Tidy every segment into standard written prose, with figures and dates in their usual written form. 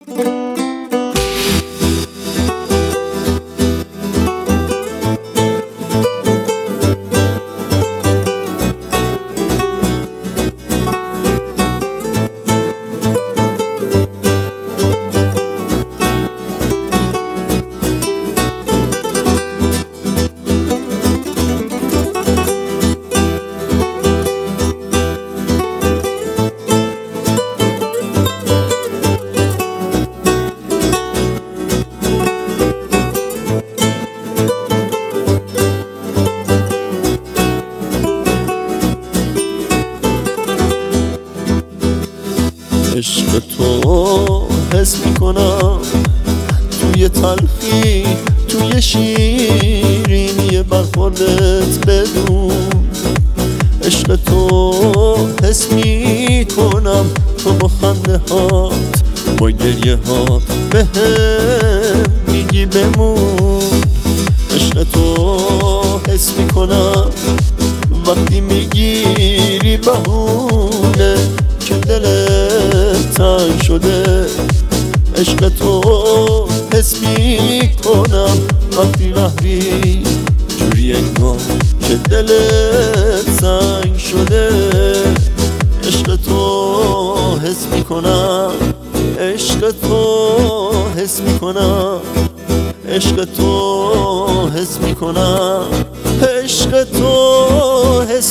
عشق تو حس میکنم توی تلخی، توی شیرینی برخوردت بدون. عشق تو حس میکنم تو با خنده هات، با گریه هات بهم میگی بمون. عشق تو حس میکنم وقتی میگیری بهونه که دلت تنگ شده. عشق تو حس میکنم وقتی رفتی جوری انگار که دلت سنگ شده. عشق تو حس میکنم، عشق تو حس میکنم، عشق تو حس میکنم، عشق تو حس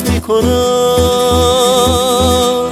میکنم.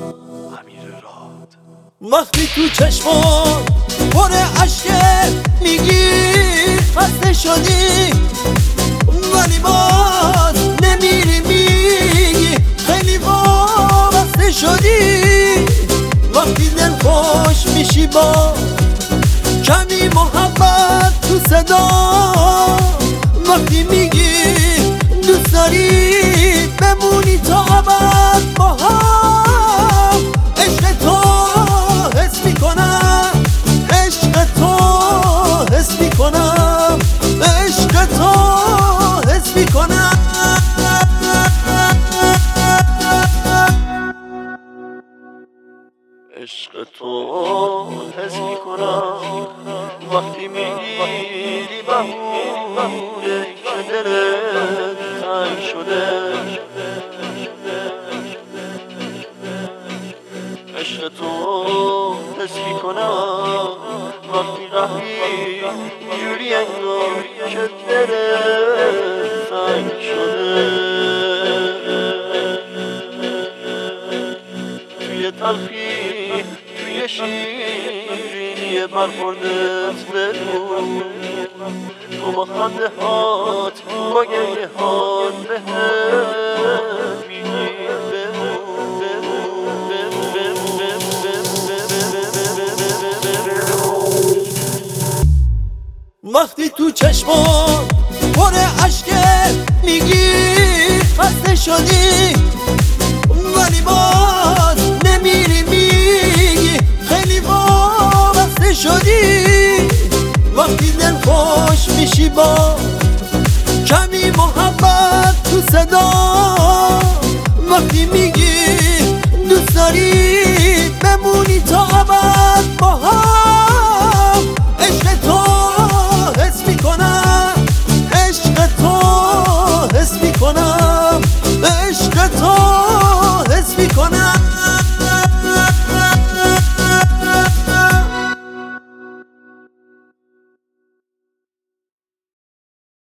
وقتی تو چشمات پر عشقه میگی خسته شدی، ولی باز نمیری میگی خیلی وابسته شدی. وقتی دل خوش میشی با کمی محبت تو صدا، وقتی میگی دوست داری بمونی تا ابد با هم. عشق تو حس میکنم، عشق تو حس میکنم، عشق تو حس میکنم. عشق تو حس میکنم وقتی میگیری بهونه که دلت تنگ شده. عشق تو حس میکنم وقتی رفتی جوری انگار که دلت تنگ شده. توی تلخی، توی شیرینی برخوردت بدون. تو با خنده هات، با گریه هات بهم میگی وقتی تو چشمات پر عشقه میگی خسته شدی، ولی باز نمیری میگی خیلی وابسته شدی. وقتی دل خوش میشی با کمی محبت تو صدا، وقتی میگی دوست داری بمونی تا ابد